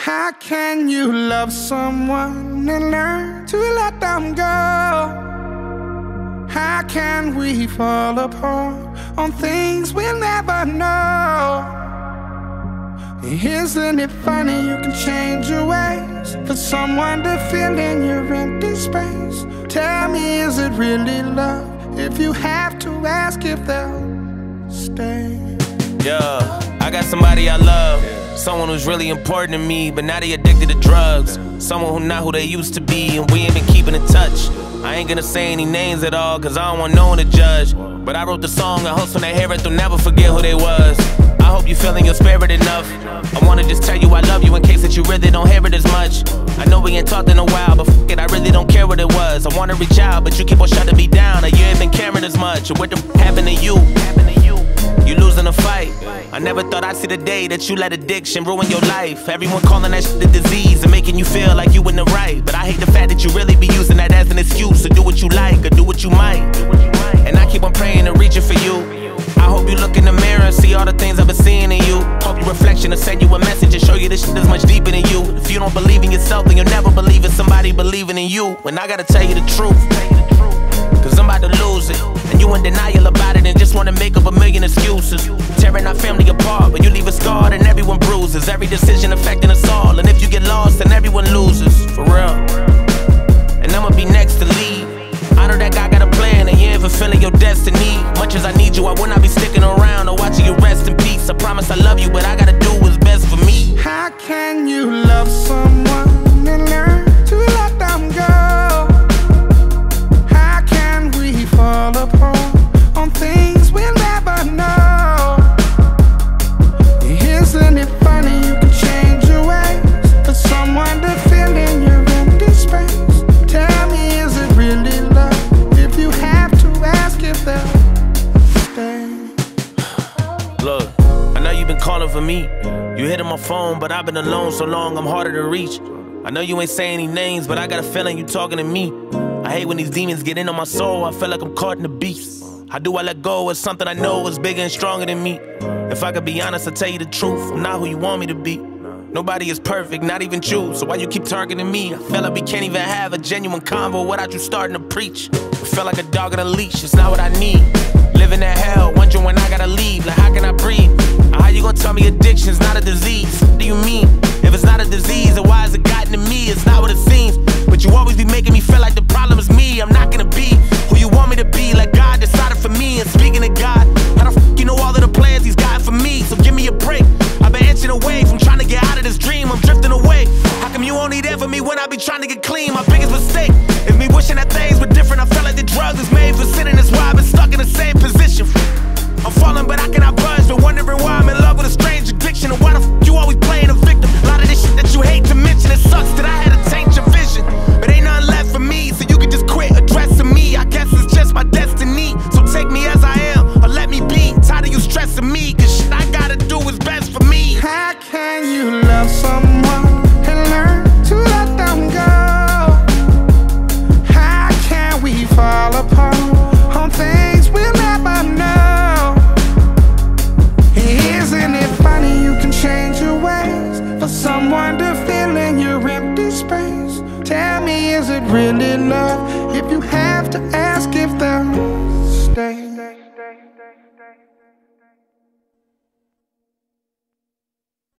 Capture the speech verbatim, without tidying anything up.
How can you love someone and learn to let them go? How can we fall apart on things we'll never know? Isn't it funny you can change your ways for someone to fill in your empty space? Tell me, is it really love if you have to ask if they'll stay? Yeah, I got somebody I love, someone who's really important to me, but now they addicted to drugs. Someone who not who they used to be, and we ain't been keeping in touch. I ain't gonna say any names at all, cause I don't want no one to judge. But I wrote the song, I hope when they hear it, they'll never forget who they was. I hope you feeling your spirit enough. I wanna just tell you I love you in case that you really don't hear it as much. I know we ain't talked in a while, but f it, I really don't care what it was. I wanna reach out, but you keep on shutting me down, or you ain't been caring as much. Or what the f happened to you? You losing a fight. I never thought I'd see the day that you let addiction ruin your life. Everyone calling that shit a disease and making you feel like you in the right. But I hate the fact that you really be using that as an excuse to do what you like or do what you might. And I keep on praying and reaching for you. I hope you look in the mirror and see all the things I've been seeing in you. Hope your reflection will send you a message and show you this shit is much deeper than you. If you don't believe in yourself, then you'll never believe in somebody believing in you. And I gotta tell you the truth, cause I'm about to lose it, and you in denial about it and just wanna make up a million excuses. Tearing our family apart, but you leave us scarred and everyone bruises. Every decision affecting us all, and if you get lost, then everyone loses. For real. And I'ma be next to leave. I know that guy got a plan and you ain't fulfilling your destiny. Much as I need you, I will not be sticking around or watching you rest in peace. I promise I love you, but I gotta do what's best for me. How can you love someone and learn to let them go? Fall apart on things we'll never know. Isn't it funny you can change your ways for someone to fill in your empty space? Tell me, is it really love if you have to ask if they'll stay? Look, I know you've been calling for me. You hitting my phone, but I've been alone so long I'm harder to reach. I know you ain't saying any names, but I got a feeling you talking to me. I hate when these demons get into my soul, I feel like I'm caught in the beast. How do I let go of something I know is bigger and stronger than me? If I could be honest, I'll tell you the truth, I'm not who you want me to be. Nobody is perfect, not even you, so why you keep targeting me? I feel like we can't even have a genuine convo without you starting to preach. I feel like a dog on a leash, it's not what I need. Living in hell, wondering when I gotta leave, like how can I breathe? How you gonna tell me addiction's not a disease? What do you mean? If it's not a disease, then why has it gotten to me? It's not what it seems. But you always be making me feel like the problem is me. I'm not gonna be who you want me to be, like God decided for me. And speaking of God, how the f you know all of the plans he's got for me? So give me a break. I've been inching away from trying to get out of this dream. I'm drifting away. How come you only there for me when I be trying to get clean? My biggest mistake is me wishing that things were different. I felt like the drugs is made for sinning. That's why I've been stuck in the same position. I'm falling, but I cannot budge. Been wondering why I'm in love with a strange addiction, and why the f you always playing a victim. A lot of this shit that you hate to mention, it sucks that I had to change your vision. But ain't nothing left for me, so you can just quit addressing me. I guess it's just my destiny, so take me as I am, or let me be. Tired of you stressing me, cause shit I gotta do is best for me. How can you love someone and learn to let them go? How can we fall apart on things we'll never know? Isn't it funny you can change your ways for someone to fill in your empty space? Tell me, is it really love if you have to ask if they'll stay?